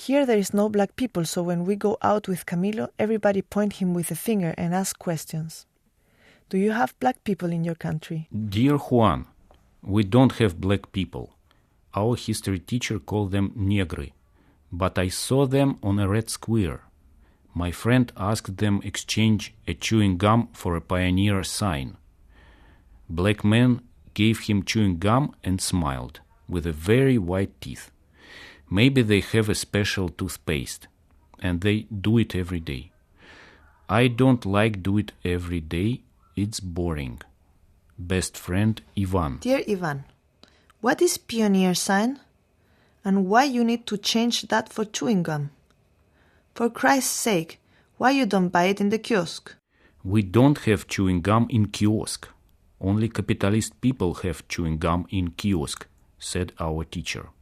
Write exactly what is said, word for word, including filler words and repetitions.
Here there is no black people, so when we go out with Camilo, everybody point him with a finger and ask questions. Do you have black people in your country? Dear Juan, we don't have black people. Our history teacher called them negri, but I saw them on a red square. My friend asked them exchange a chewing gum for a pioneer sign. Black man gave him chewing gum and smiled, with a very white teeth. Maybe they have a special toothpaste, and they do it every day. I don't like do it every day, it's boring. Best friend, Ivan. Dear Ivan, what is pioneer sign? And why you need to change that for chewing gum? For Christ's sake, why you don't buy it in the kiosk? We don't have chewing gum in kiosk. Only capitalist people have chewing gum in kiosk, said our teacher.